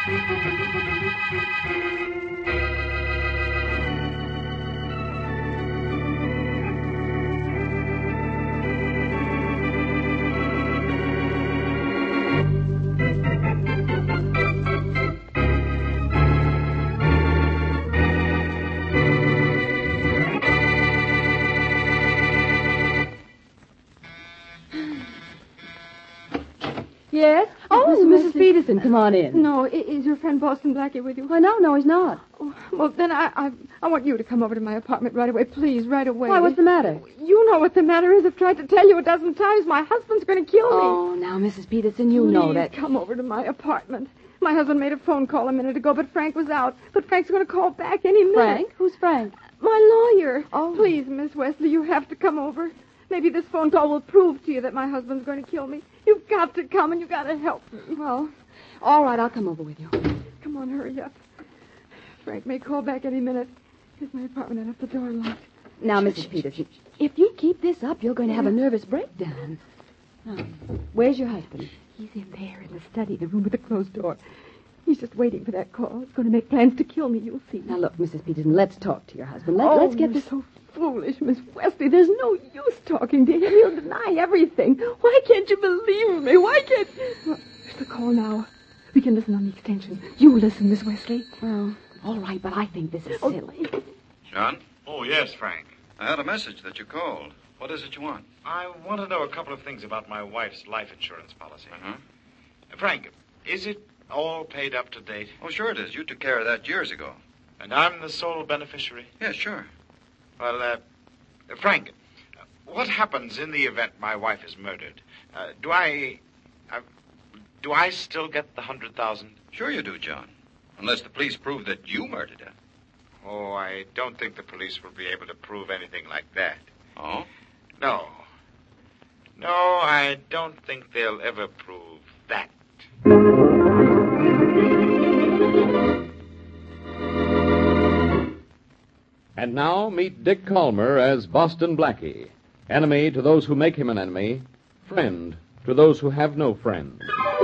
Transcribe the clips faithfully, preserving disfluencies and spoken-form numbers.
Yes? Oh, Missus Peterson, come on in. No, i- is your friend Boston Blackie with you? Why, no, no, he's not. Oh, well, then I, I I want you to come over to my apartment right away. Please, right away. Why, what's the matter? You know what the matter is. I've tried to tell you a dozen times. My husband's going to kill me. Oh, now, Missus Peterson, you Please know that. come over to my apartment. My husband made a phone call a minute ago, but Frank was out. But Frank's going to call back any minute. Frank? Who's Frank? My lawyer. Oh. Please, Miss Wesley, you have to come over. Maybe this phone call will prove to you that my husband's going to kill me. You've got to come, and you've got to help me. Well, all right, I'll come over with you. Come on, hurry up. Frank may call back any minute. Here's my apartment. I left the door locked. Now, Missus Peterson, if you keep this up, you're going to have a nervous breakdown. Now, where's your husband? He's in there in the study, the room with the closed door. He's just waiting for that call. He's going to make plans to kill me, you'll see. Now, look, Missus Peterson, let's talk to your husband. Let, oh, let's get you're this... so foolish, Miss Wesley. There's no use talking to him. He'll deny everything. Why can't you believe me? Why can't... Well, there's the call now. We can listen on the extension. You listen, Miss Wesley. Well, all right, but I think this is Oh. silly. John, Oh, yes, Frank. I had a message that you called. What is it you want? I want to know a couple of things about my wife's life insurance policy. Uh-huh. Uh, Frank, is it all paid up to date? Oh, sure it is. You took care of that years ago. And I'm the sole beneficiary? Yeah, sure. Well, uh, Frank, uh, what happens in the event my wife is murdered? Uh, do I... Uh, do I still get the hundred thousand? Sure you do, John. Unless the police prove that you murdered her. Oh, I don't think the police will be able to prove anything like that. Oh? No. No, I don't think they'll ever prove that. And now meet Dick Calmer as Boston Blackie. Enemy to those who make him an enemy. Friend to those who have no friend.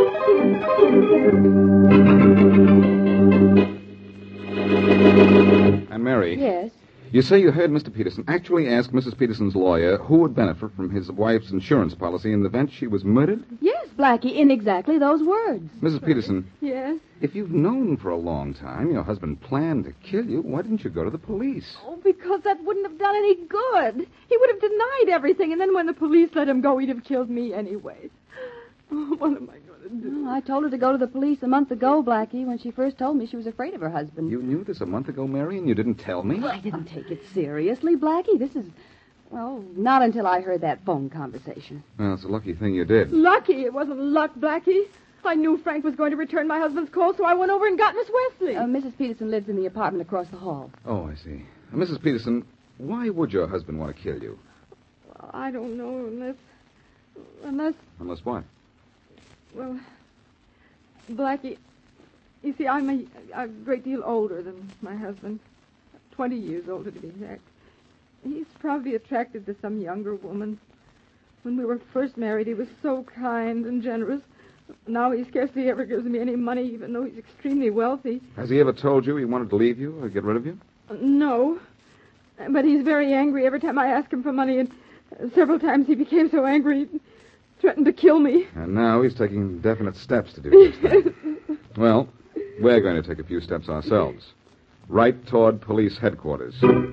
And Mary. Yes? You say you heard Mister Peterson actually ask Missus Peterson's lawyer who would benefit from his wife's insurance policy in the event she was murdered? Yes, Blackie, in exactly those words. Missus Peterson, Yes? if you've known for a long time your husband planned to kill you, why didn't you go to the police? Oh, because that wouldn't have done any good. He would have denied everything, and then when the police let him go, he'd have killed me anyway. Oh, what am I going to do? Well, I told her to go to the police a month ago, Blackie, when she first told me she was afraid of her husband. You knew this a month ago, Mary, and you didn't tell me? I didn't take it seriously, Blackie. This is, well, not until I heard that phone conversation. Well, it's a lucky thing you did. Lucky. It wasn't luck, Blackie. I knew Frank was going to return my husband's call, so I went over and got Miss Wesley. Uh, Missus Peterson lives in the apartment across the hall. Oh, I see. Now, Missus Peterson, why would your husband want to kill you? Well, I don't know unless... Unless... Unless what? Well, Blackie, you see, I'm a, a great deal older than my husband. Twenty years older, to be exact. He's probably attracted to some younger woman. When we were first married, he was so kind and generous. Now he scarcely ever gives me any money, even though he's extremely wealthy. Has he ever told you he wanted to leave you or get rid of you? Uh, no. But he's very angry every time I ask him for money, and uh, several times he became so angry he threatened to kill me. And now he's taking definite steps to do just that. Well, we're going to take a few steps ourselves. Right toward police headquarters.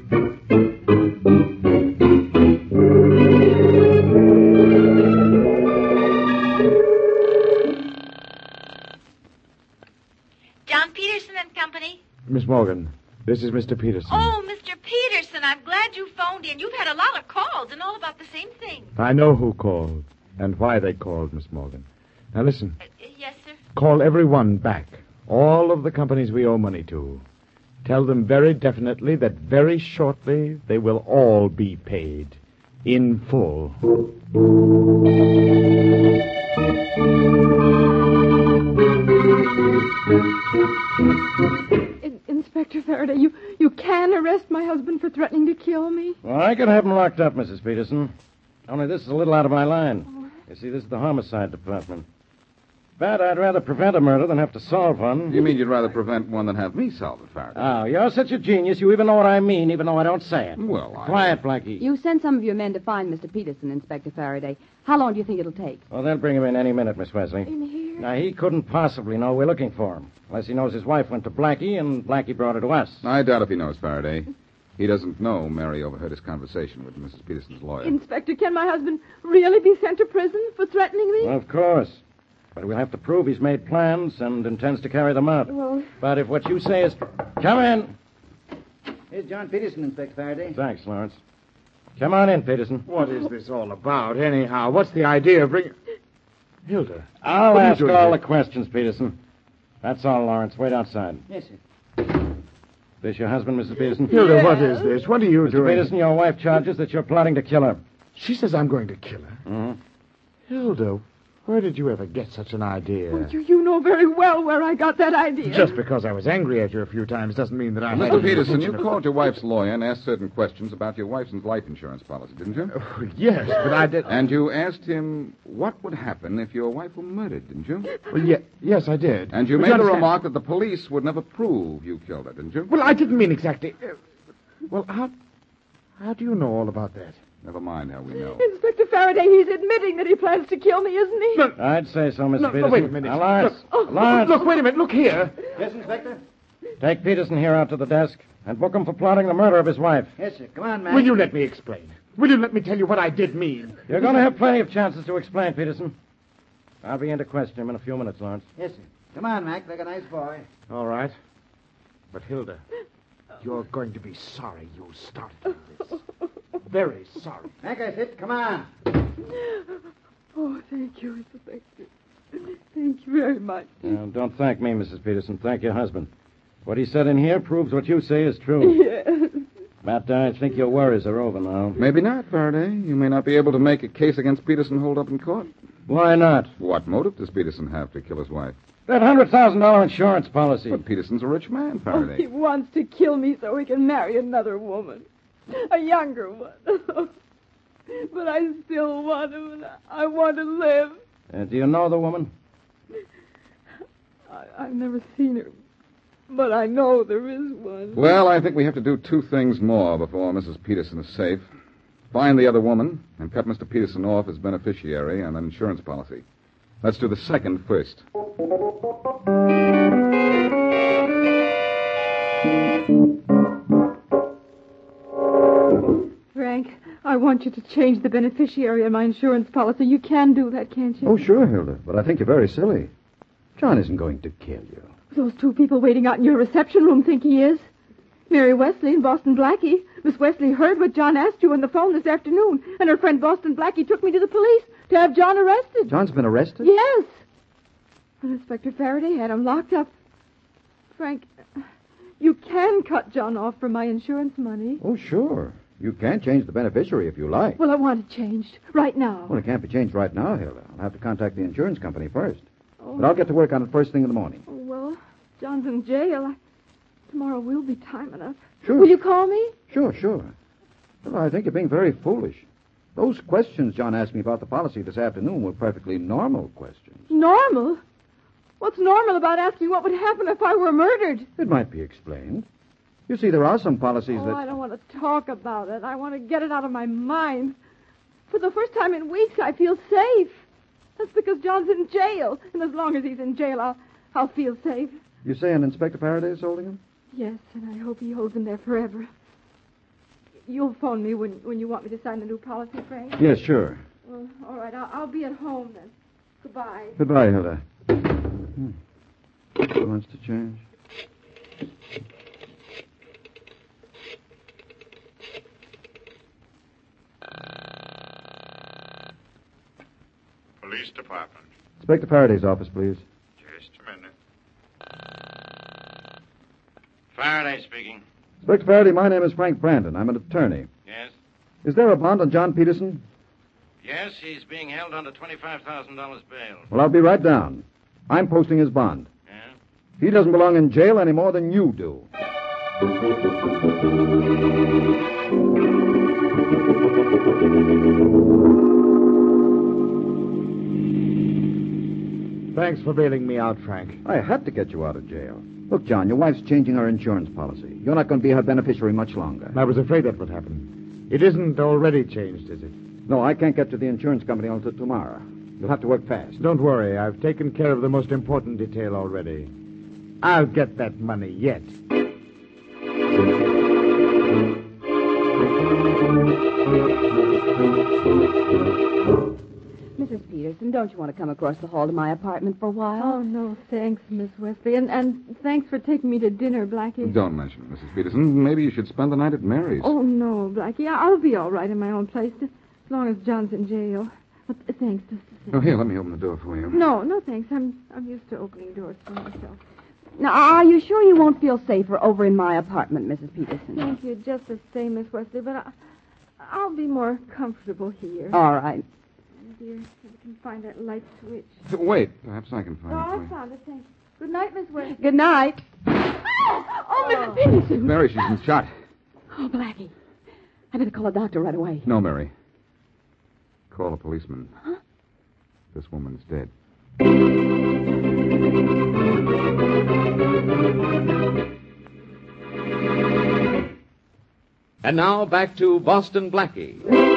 John Peterson and Company? Miss Morgan, this is Mister Peterson. Oh, Mister Peterson, I'm glad you phoned in. You've had a lot of calls and all about the same thing. I know who called and why they called, Miss Morgan. Now listen. Uh, yes, sir? Call everyone back. All of the companies we owe money to. Tell them very definitely that very shortly they will all be paid. In full. In- Inspector Faraday, you, you can arrest my husband for threatening to kill me? Well, I can have him locked up, Missus Peterson. Only this is a little out of my line. You see, this is the homicide department. But I'd rather prevent a murder than have to solve one. You mean you'd rather prevent one than have me solve it, Faraday? Oh, you're such a genius. You even know what I mean, even though I don't say it. Well, I... Quiet, Blackie. You send some of your men to find Mister Peterson, Inspector Faraday. How long do you think it'll take? Well, they'll bring him in any minute, Miss Wesley. In here? Now, he couldn't possibly know we're looking for him, unless he knows his wife went to Blackie and Blackie brought her to us. I doubt if he knows, Faraday. He doesn't know Mary overheard his conversation with Missus Peterson's lawyer. Inspector, can my husband really be sent to prison for threatening me? Well, of course. But we'll have to prove he's made plans and intends to carry them out. Well... But if what you say is... Come in. Here's John Peterson, Inspector Faraday. Thanks, Lawrence. Come on in, Peterson. What is this all about, anyhow? What's the idea of bringing... Hilda. I'll what are you ask doing all here? the questions, Peterson. That's all, Lawrence. Wait outside. Yes, sir. This your husband, Missus Peterson? Hilda, Yes. what is this? What are you Mister doing? Peterson, your wife charges that you're plotting to kill her. She says I'm going to kill her. Mm-hmm. Hilda, where did you ever get such an idea? Well, you, you know very well where I got that idea. Just because I was angry at you a few times doesn't mean that I Mister had... any Peterson, you intention of- called your wife's lawyer and asked certain questions about your wife's life insurance policy, didn't you? Oh, yes, but I did... And you asked him what would happen if your wife were murdered, didn't you? Well, ye- yes, I did. And you But made the understand- remark that the police would never prove you killed her, didn't you? Well, I didn't mean exactly... uh, Well, how... How do you know all about that? Never mind how we know. Inspector Faraday, he's admitting that he plans to kill me, isn't he? No, I'd say so, Mister no, Peterson. no, wait a minute. Now, Lawrence. Look, Lawrence. look, wait a minute. Look here. Yes, Inspector? Take Peterson here out to the desk and book him for plotting the murder of his wife. Yes, sir. Come on, man. Will you let me explain? Will you let me tell you what I did mean? You're going to have plenty of chances to explain, Peterson. I'll begin to question him in a few minutes, Lawrence. Yes, sir. Come on, Mac, like a nice boy. All right. But, Hilda, you're going to be sorry you started this. Very sorry. Mac, I said, come on. Oh, thank you, Inspector. Thank you very much. Now, don't thank me, Missus Peterson. Thank your husband. What he said in here proves what you say is true. Yes. But I think your worries are over now. Maybe not, Faraday. You may not be able to make a case against Peterson hold up in court. Why not? What motive does Peterson have to kill his wife? That one hundred thousand dollars insurance policy. But Peterson's a rich man, Oh, he Faraday. wants to kill me so he can marry another woman. A younger one. But I still want him, and I want to live. Uh, do you know the woman? I, I've never seen her, but I know there is one. Well, I think we have to do two things more before Missus Peterson is safe. Find the other woman and cut Mister Peterson off as beneficiary on an insurance policy. Let's do the second first. Frank, I want you to change the beneficiary on my insurance policy. You can do that, can't you? Oh, sure, Hilda, but I think you're very silly. John isn't going to kill you. Those two people waiting out in your reception room think he is. Mary Wesley and Boston Blackie. Miss Wesley heard what John asked you on the phone this afternoon, and her friend Boston Blackie took me to the police to have John arrested. John's been arrested? Yes. And Inspector Faraday had him locked up. Frank, you can cut John off from my insurance money. Oh, sure. You can change the beneficiary if you like. Well, I want it changed right now. Well, it can't be changed right now, Hilda. I'll have to contact the insurance company first. Oh. But I'll get to work on it first thing in the morning. Oh, well, John's in jail. I... Tomorrow will be time enough. Sure. Will you call me? Sure, sure. Well, I think you're being very foolish. Those questions John asked me about the policy this afternoon were perfectly normal questions. Normal? What's normal about asking what would happen if I were murdered? It might be explained. You see, there are some policies Oh, that... I don't want to talk about it. I want to get it out of my mind. For the first time in weeks, I feel safe. That's because John's in jail. And as long as he's in jail, I'll, I'll feel safe. You say an Inspector Faraday is holding him? Yes, and I hope he holds him there forever. You'll phone me when, when you want me to sign the new policy, Frank? Yes, sure. Well, all right. I'll, I'll be at home then. Goodbye. Goodbye, Hilda. Hmm. He wants to change. Police Department. Inspector Faraday's office, please. Just a minute. Faraday speaking. Inspector Faraday, my name is Frank Brandon. I'm an attorney. Yes? Is there a bond on John Peterson? Yes, he's being held under twenty-five thousand dollars bail. Well, I'll be right down. I'm posting his bond. Yeah? He doesn't belong in jail any more than you do. Thanks for bailing me out, Frank. I had to get you out of jail. Look, John, your wife's changing her insurance policy. You're not going to be her beneficiary much longer. I was afraid that would happen. It isn't already changed, is it? No, I can't get to the insurance company until tomorrow. You'll have to work fast. Don't worry. I've taken care of the most important detail already. I'll get that money yet. Missus Peterson, don't you want to come across the hall to my apartment for a while? Oh, no, thanks, Miss Wesley. And, and thanks for taking me to dinner, Blackie. Don't mention it, Missus Peterson. Maybe you should spend the night at Mary's. Oh, no, Blackie. I'll be all right in my own place, as long as John's in jail. But, uh, thanks, just a second. Oh, here, let me open the door for you. No, no, thanks. I'm I'm used to opening doors for myself. Now, are you sure you won't feel safer over in my apartment, Missus Peterson? Thank you, just the same, Miss Wesley, but I, I'll be more comfortable here. All right. Dear, if I can find that light switch. Wait, perhaps I can find Oh, it for I you. found it, thanks. Good night, Miss Wesley. Good night. Oh, Missus Peterson. Mary, she's been shot. Oh, Blackie. I better call a doctor right away. No, Mary. Call a policeman. Huh? This woman's dead. And now back to Boston Blackie.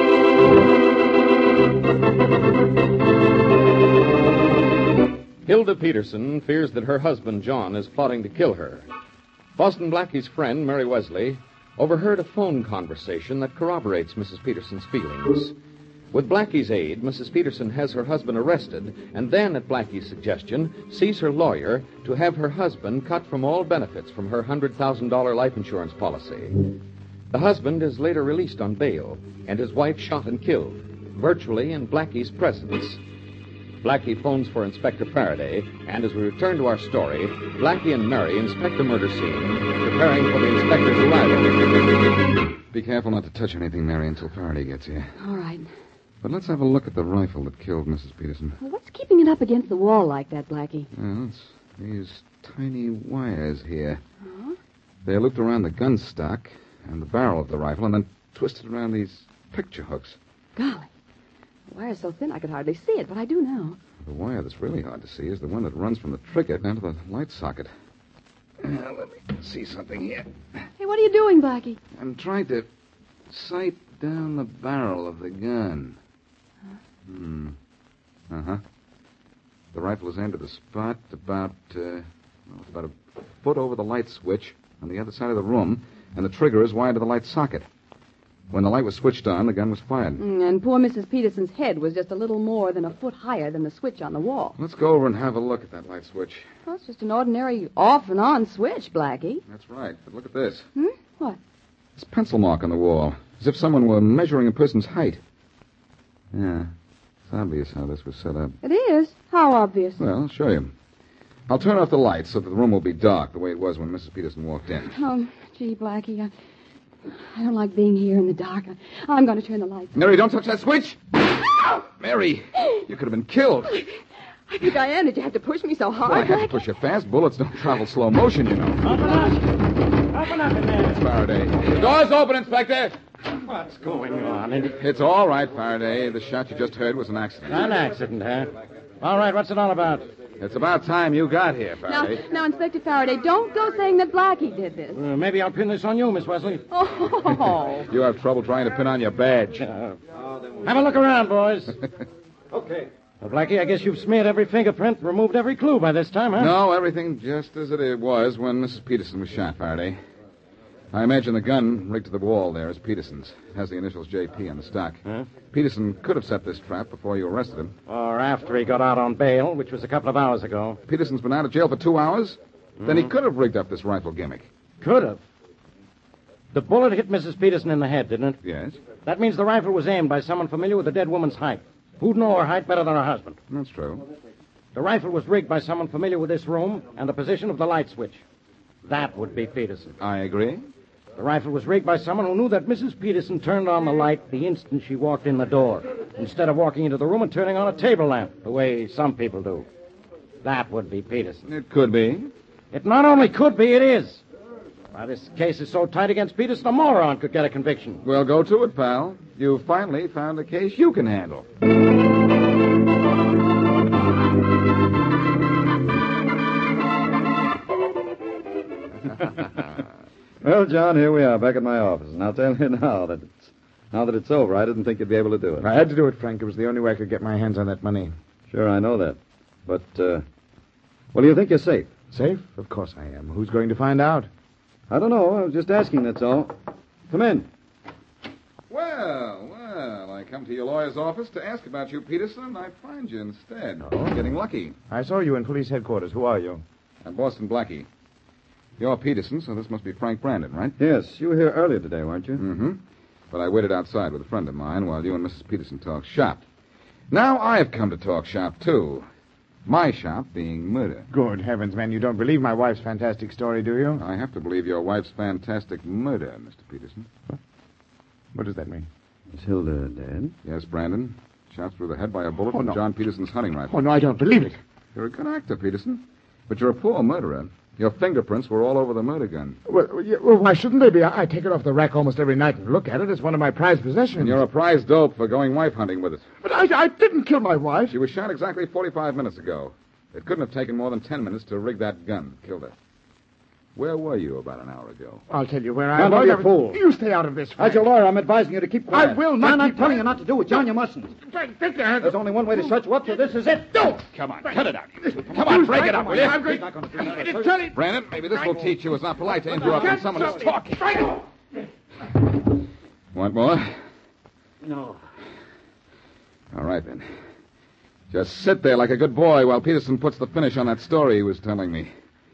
Hilda Peterson fears that her husband, John, is plotting to kill her. Boston Blackie's friend, Mary Wesley, overheard a phone conversation that corroborates Missus Peterson's feelings. With Blackie's aid, Missus Peterson has her husband arrested, and then, at Blackie's suggestion, sees her lawyer to have her husband cut from all benefits from her one hundred thousand dollars life insurance policy. The husband is later released on bail, and his wife shot and killed, virtually in Blackie's presence. Blackie phones for Inspector Faraday, and as we return to our story, Blackie and Mary inspect the murder scene, preparing for the inspector's arrival. Be careful not to touch anything, Mary, until Faraday gets here. All right. But let's have a look at the rifle that killed Missus Peterson. Well, what's keeping it up against the wall like that, Blackie? Well, it's these tiny wires here. Huh? They're looped around the gun stock and the barrel of the rifle and then twisted around these picture hooks. Golly. The wire's so thin I could hardly see it, but I do now. The wire that's really hard to see is the one that runs from the trigger down to the light socket. Uh, let me see something here. Hey, what are you doing, Blackie? I'm trying to sight down the barrel of the gun. Huh? Hmm. Uh-huh. The rifle is aimed at the spot about, uh, well, it's about a foot over the light switch on the other side of the room, and the trigger is wired to the light socket. When the light was switched on, the gun was fired. Mm, and poor Missus Peterson's head was just a little more than a foot higher than the switch on the wall. Let's go over and have a look at that light switch. Well, it's just an ordinary off and on switch, Blackie. That's right, but look at this. Hmm? What? This pencil mark on the wall, as if someone were measuring a person's height. Yeah, it's obvious how this was set up. It is? How obvious? Well, I'll show you. I'll turn off the lights so that the room will be dark, the way it was when Missus Peterson walked in. Oh, gee, Blackie, I, I don't like being here in the dark. I, I'm going to turn the lights on. Mary, don't touch that switch! Mary, you could have been killed. I think I am. Did you have to push me so hard, Well, I had to Blackie? push you fast. Bullets don't travel slow motion, you know. Open up! Open up in there! It's Faraday. The door's open, Inspector. What's going on? It's all right, Faraday. The shot you just heard was an accident. An accident, huh? All right, what's it all about? It's about time you got here, Now, Faraday. now, Inspector Faraday, don't go saying that Blackie did this. Uh, maybe I'll pin this on you, Miss Wesley. Oh. You have trouble trying to pin on your badge. Uh, have a look around, boys. Okay. Well, Blackie, I guess you've smeared every fingerprint, removed every clue by this time, huh? No, everything just as it was when Missus Peterson was shot, Faraday. I imagine the gun rigged to the wall there is Peterson's. It has the initials J P on the stock. Huh? Peterson could have set this trap before you arrested him. Or after he got out on bail, which was a couple of hours ago. Peterson's been out of jail for two hours? Then he Mhm. could have rigged up this rifle gimmick. Could have. The bullet hit Missus Peterson in the head, didn't it? Yes, That means the rifle was aimed by someone familiar with the dead woman's height. Who'd know her height better than her husband? that's true. The rifle was rigged by someone familiar with this room and the position of the light switch. That would be Peterson. I agree. The rifle was rigged by someone who knew that Missus Peterson turned on the light the instant she walked in the door, instead of walking into the room and turning on a table lamp, the way some people do. That would be Peterson. It could be. It not only could be, it is. Why, this case is so tight against Peterson, a moron could get a conviction. Well, go to it, pal. You finally found a case you can handle. Well, John, here we are, back at my office, and I'll tell you now that it's now that it's over, I didn't think you'd be able to do it. I had to do it, Frank. It was the only way I could get my hands on that money. Sure, I know that. But, uh, well, do you think you're safe? Safe? Of course I am. Who's going to find out? I don't know. I was just asking, that's all. Come in. Well, well, I come to your lawyer's office to ask about you, Peterson, and I find you instead. Oh, getting lucky. I saw you in police headquarters. Who are you? I'm Boston Blackie. You're Peterson, so this must be Frank Brandon, right? Yes, you were here earlier today, weren't you? Mm-hmm. But I waited outside with a friend of mine while you and Missus Peterson talked shop. Now I've come to talk shop, too. My shop being murder. Good heavens, man. You don't believe my wife's fantastic story, do you? I have to believe your wife's fantastic murder, Mister Peterson. What? What does that mean? Is Hilda dead? Yes, Brandon. Shot through the head by a bullet Oh, from no. John Peterson's hunting rifle. Oh, no, I don't believe it. You're a good actor, Peterson. But you're a poor murderer. Your fingerprints were all over the murder gun. Well, yeah, well why shouldn't they be? I, I take it off the rack almost every night and look at it. It's one of my prized possessions. And you're a prize dope for going wife hunting with it. But I, I didn't kill my wife. She was shot exactly forty-five minutes ago. It couldn't have taken more than ten minutes to rig that gun. Killed her. Where were you about an hour ago? I'll tell you where I John, was. don't be a fool. You stay out of this, Frank. As your lawyer, I'm advising you to keep quiet. I will not John, I'm keep telling quiet. you not to do it. John, you mustn't. Frank, take your hands. There's only one way to shut you up, so this is it. Don't. Come on, Frank. cut it out. Come on, break it up, will you? I'm He's going not going to do that. to tell you. Brandon, maybe this will teach you it's not polite to interrupt when someone is talking. Frank. Want more? No. All right, then. Just sit there like a good boy while Peterson puts the finish on that story he was telling me.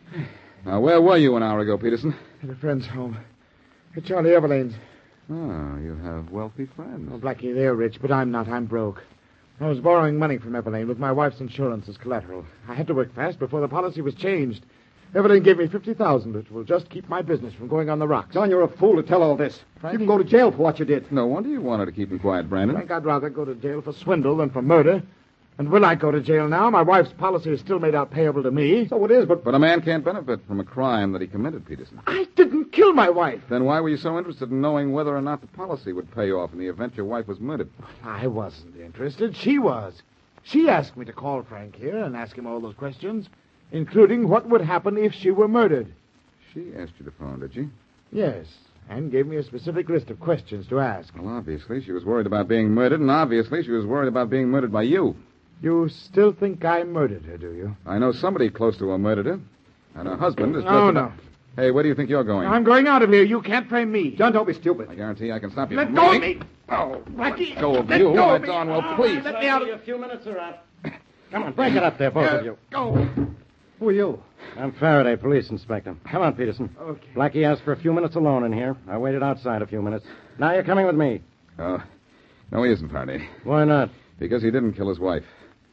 Now, where were you an hour ago, Peterson? At a friend's home. At Charlie Everlane's. Oh, you have wealthy friends. Oh, Blackie, they're rich, but I'm not. I'm broke. I was borrowing money from Everlane with my wife's insurance as collateral. I had to work fast before the policy was changed. Everlane gave me fifty thousand dollars. It will just keep my business from going on the rocks. John, you're a fool to tell all this. Frank? You can go to jail for what you did. No wonder you wanted to keep him quiet, Brandon. Frank, I'd rather go to jail for swindle than for murder. And will I go to jail now? My wife's policy is still made out payable to me. So it is, but... But a man can't benefit from a crime that he committed, Peterson. I didn't kill my wife. Then why were you so interested in knowing whether or not the policy would pay off in the event your wife was murdered? I wasn't interested. She was. She asked me to call Frank here and ask him all those questions, including what would happen if she were murdered. She asked you to phone, did she? Yes, and gave me a specific list of questions to ask. Well, obviously she was worried about being murdered, and obviously she was worried about being murdered by you. You still think I murdered her, do you? I know somebody close to her murdered her, and her husband is just... No, about- no. Hey, where do you think you're going? I'm going out of here. You can't frame me. John, don't be stupid. I guarantee I can stop you Let from go of moving. me. Oh, Blackie, let go of let you. go Let of me. Darnwell, Oh, please. let me out of A few minutes are out. Come on, break it up there, both of you. Go. Who are you? I'm Faraday, police inspector. Come on, Peterson. Okay. Blackie asked for a few minutes alone in here. I waited outside a few minutes. Now you're coming with me. Oh, no, he isn't, Faraday. Why not? Because he didn't kill his wife.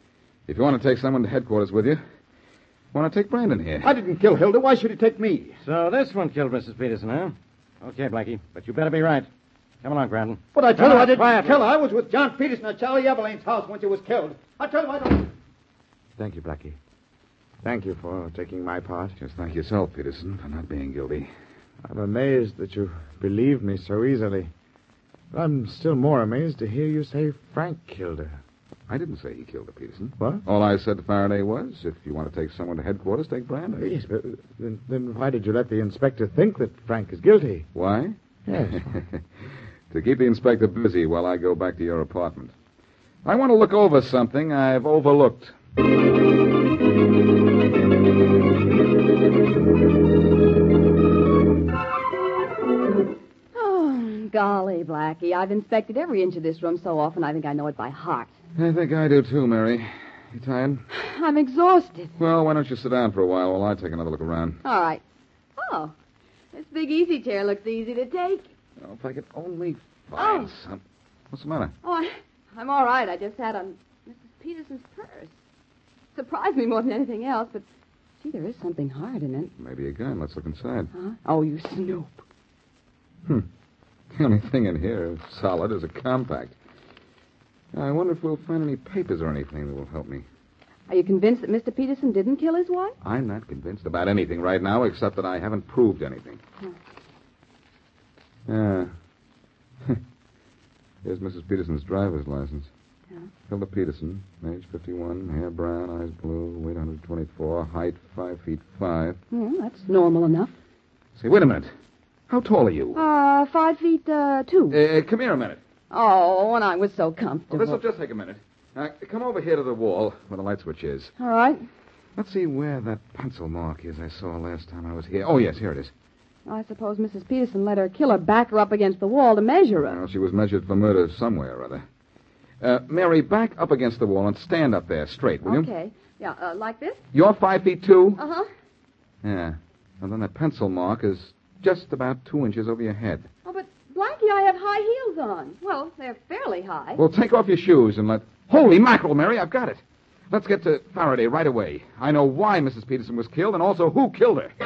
If you want to take someone to headquarters with you, want to take Brandon here. I didn't kill Hilda. Why should he take me? So this one killed Missus Peterson, huh? Okay, Blackie, but you better be right. Come along, Brandon. But I tell Come you, on, I didn't quiet. kill her. I was with John Peterson at Charlie Everlane's house when she was killed. I tell you, I don't... Thank you, Blackie. Thank you for taking my part. Just thank yourself, Peterson, for not being guilty. I'm amazed that you believe me so easily. But I'm still more amazed to hear you say Frank killed her. I didn't say he killed her, Peterson. What? All I said to Faraday was, if you want to take someone to headquarters, take Brandon. Yes, but then, then why did you let the inspector think that Frank is guilty? Why? Yes. To keep the inspector busy while I go back to your apartment. I want to look over something I've overlooked. Oh, golly, Blackie. I've inspected every inch of this room so often I think I know it by heart. I think I do too, Mary. You tired? I'm exhausted. Well, why don't you sit down for a while while I take another look around? All right. Oh, this big easy chair looks easy to take. Oh, if I could only find Oh. some... What's the matter? Oh, I, I'm all right. I just had on Missus Peterson's purse. Surprised me more than anything else, but gee, there is something hard in it. Maybe a gun. Let's look inside. Huh? Oh, you snoop. Hmm. The only thing in here is solid is a compact. I wonder if we'll find any papers or anything that will help me. Are you convinced that Mister Peterson didn't kill his wife? I'm not convinced about anything right now, except that I haven't proved anything. Ah. Here's Missus Peterson's driver's license. Yeah. Hilda Peterson, age fifty-one, hair brown, eyes blue, weight one hundred twenty-four, height five feet five. Well, that's normal enough. Say, wait a minute. How tall are you? Uh, five feet, uh, two. Uh, come here a minute. Oh, and I was so Well, comfortable. this will just take a minute. Now, come over here to the wall where the light switch is. All right. Let's see where that pencil mark is I saw last time I was here. Oh, yes, here it is. I suppose Missus Peterson let her killer back her up against the wall to measure her. Well, she was measured for murder somewhere or other. Uh, Mary, back up against the wall and stand up there straight, will you? Okay. Yeah, uh, like this? You're five feet two? Uh-huh. Yeah. And then that pencil mark is just about two inches over your head. Oh, but Blackie, I have high heels on. Well, they're fairly high. Well, take off your shoes and let... Holy mackerel, Mary, I've got it. Let's get to Faraday right away. I know why Missus Peterson was killed and also who killed her.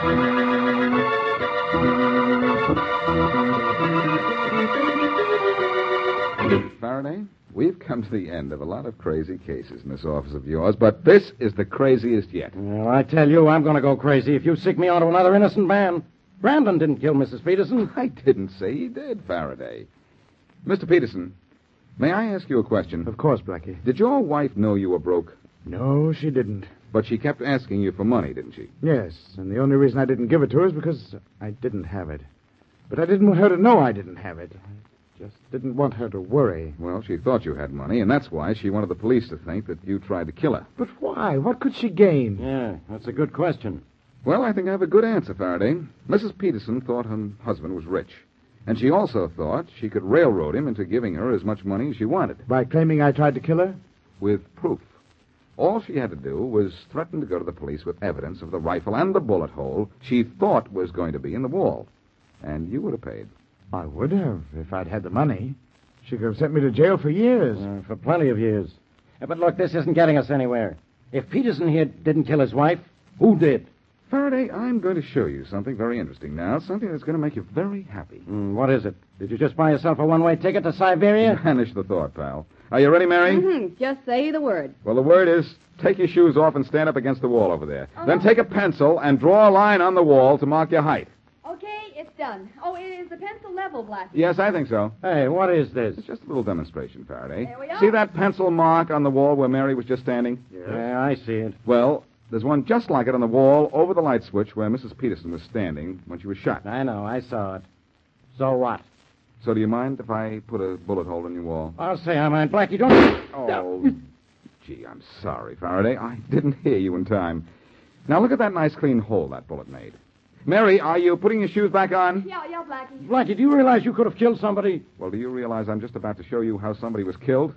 Faraday, we've come to the end of a lot of crazy cases in this office of yours, but this is the craziest yet. Well, I tell you, I'm going to go crazy if you sick me onto another innocent man. Brandon didn't kill Missus Peterson. I didn't say he did, Faraday. Mister Peterson, may I ask you a question? Of course, Blackie. Did your wife know you were broke? No, she didn't. But she kept asking you for money, didn't she? Yes, and the only reason I didn't give it to her is because I didn't have it. But I didn't want her to know I didn't have it. I just didn't want her to worry. Well, she thought you had money, and that's why she wanted the police to think that you tried to kill her. But why? What could she gain? Yeah, that's a good question. Well, I think I have a good answer, Faraday. Missus Peterson thought her husband was rich. And she also thought she could railroad him into giving her as much money as she wanted. By claiming I tried to kill her? With proof. All she had to do was threaten to go to the police with evidence of the rifle and the bullet hole she thought was going to be in the wall. And you would have paid. I would have, if I'd had the money. She could have sent me to jail for years. Uh, for plenty of years. Uh, But look, this isn't getting us anywhere. If Peterson here didn't kill his wife, who did? Faraday, I'm going to show you something very interesting now, something that's going to make you very happy. Mm, what is it? Did you just buy yourself a one-way ticket to Siberia? Banish the thought, pal. Are you ready, Mary? Mm-hmm. Just say the word. Well, the word is take your shoes off and stand up against the wall over there. Uh-huh. Then take a pencil and draw a line on the wall to mark your height. Okay, it's done. Oh, it is the pencil level, Blackie. Yes, I think so. Hey, what is this? It's just a little demonstration, Faraday. There we are. See that pencil mark on the wall where Mary was just standing? Yeah, I see it. Well, there's one just like it on the wall over the light switch where Missus Peterson was standing when she was shot. I know, I saw it. So what? So do you mind if I put a bullet hole in your wall? I'll say I mind. Blackie, don't... Oh, gee, I'm sorry, Faraday. I didn't hear you in time. Now look at that nice clean hole that bullet made. Mary, are you putting your shoes back on? Yeah, yeah, Blackie. Blackie, do you realize you could have killed somebody? Well, do you realize I'm just about to show you how somebody was killed?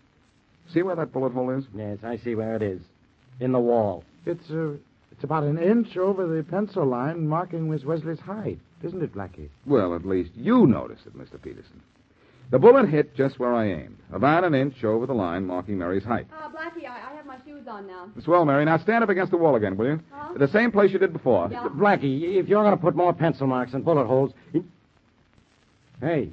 See where that bullet hole is? Yes, I see where it is. In the wall. It's, uh, it's about an inch over the pencil line marking Miss Wesley's height, isn't it, Blackie? Well, at least you noticed it, Mister Peterson. The bullet hit just where I aimed, about an inch over the line marking Mary's height. Uh, Blackie, I, I have my shoes on now. Swell, Mary. Now stand up against the wall again, will you? Huh? The same place you did before. Yeah. Blackie, if you're going to put more pencil marks and bullet holes... you- Hey,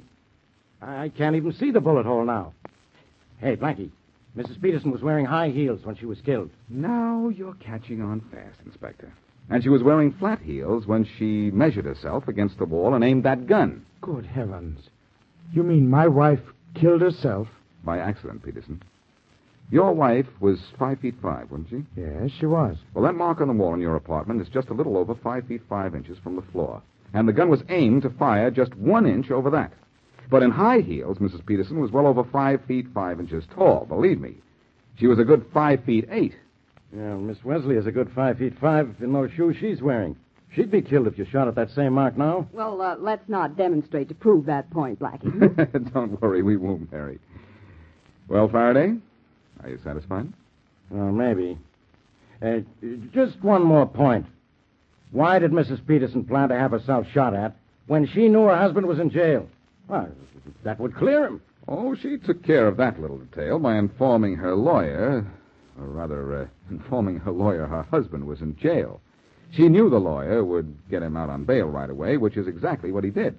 I I can't even see the bullet hole now. Hey, Blackie, Missus Peterson was wearing high heels when she was killed. Now you're catching on fast, Inspector. And she was wearing flat heels when she measured herself against the wall and aimed that gun. Good heavens. You mean my wife killed herself? By accident, Peterson. Your wife was five feet five, wasn't she? Yes, she was. Well, that mark on the wall in your apartment is just a little over five feet five inches from the floor. And the gun was aimed to fire just one inch over that. But in high heels, Missus Peterson was well over five feet five inches tall, believe me. She was a good five feet eight. Yeah, Miss Wesley is a good five feet five in those shoes she's wearing. She'd be killed if you shot at that same mark now. Well, uh, let's not demonstrate to prove that point, Blackie. Don't worry, we won't, Mary. Well, Faraday, are you satisfied? Well, maybe. Uh, just one more point. Why did Missus Peterson plan to have herself shot at when she knew her husband was in jail? Well, that would clear him. Oh, she took care of that little detail by informing her lawyer, or rather, uh, informing her lawyer her husband was in jail. She knew the lawyer would get him out on bail right away, which is exactly what he did.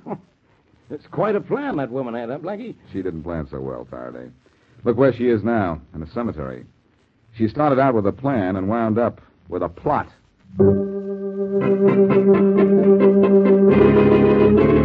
It's quite a plan that woman had, huh, Blackie? She didn't plan so well, Faraday. Look where she is now, in a cemetery. She started out with a plan and wound up with a plot.